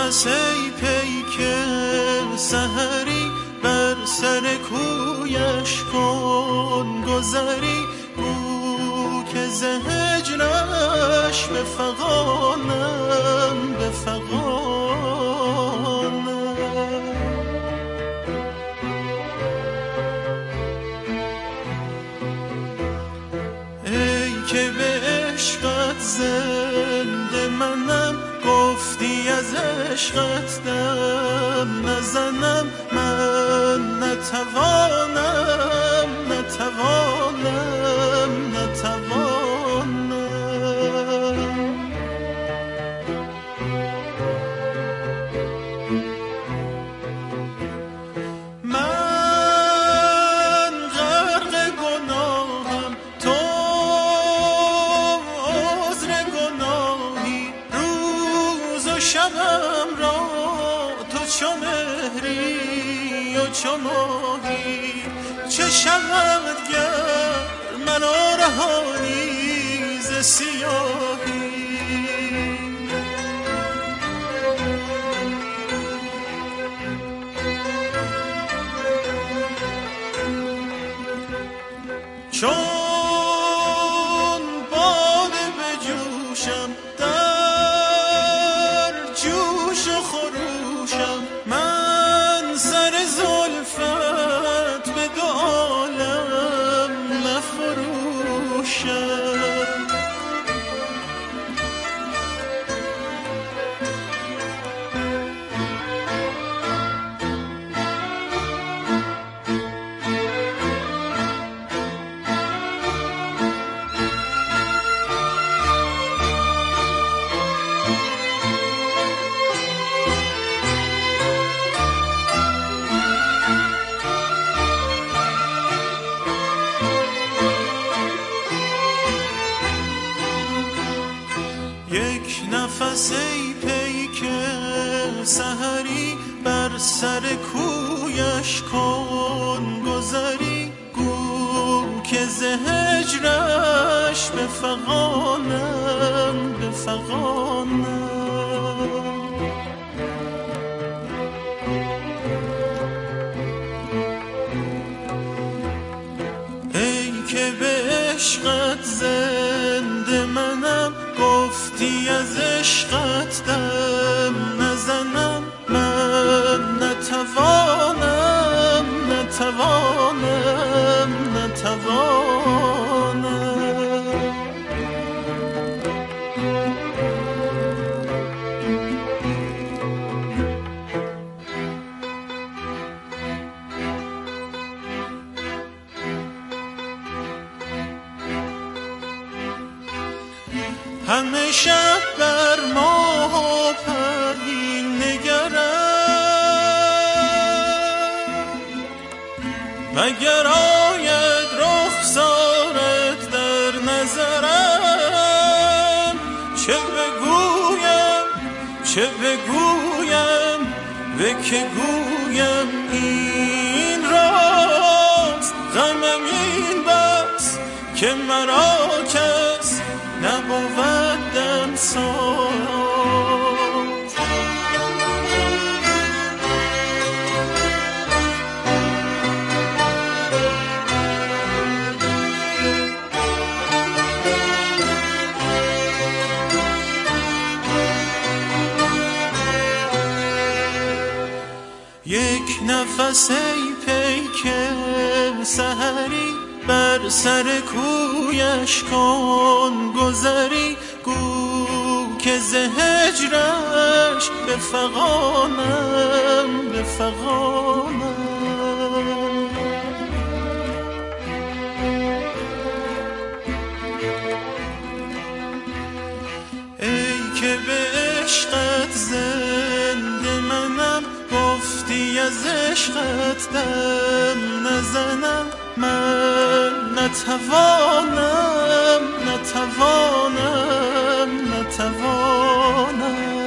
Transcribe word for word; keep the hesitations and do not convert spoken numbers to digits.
نفس ای پیک سحری بر سر کویش کن گذری، گو که ز هجرش بفغانم بفغانم. ای که به عشقت زنده منم، گفتی از عشقت دم نزنم، من نتوانم نتوانم نتوانم. من غرق گناهم، تو عذر گناهی، روز و شبم را تو چو مهری و چو ماهی. چه شود گر مرا رهانی ز سیاهی. چون باده بجوشم در جوش و خروشم، من سر زلفت به دو عالم نفروشم. یک نفس ای پیک سحری بر سر کویش کن گذری، گو که ز هجرش بفغانم بفغانم. ای که به عشقت زنده منم، گفتی از عشقت دم نزنم، من نتوانم نتوانم نتوانم. همه شب بر ماه و پروین نگرم، مگر آید رخسارت در نظرم. چه بگویم چه بگویم به که گویم این راست، غمم این بس که مرا کس نبودم ساز. یک نفس ای پیک سحری بر سر کویش کن گذری، گو که ز هجرش بفغانم بفغانم. ای که به عشقت زنده منم، گفتی از عشقت دم نزنم، من نتوانم نتوانم نتوانم.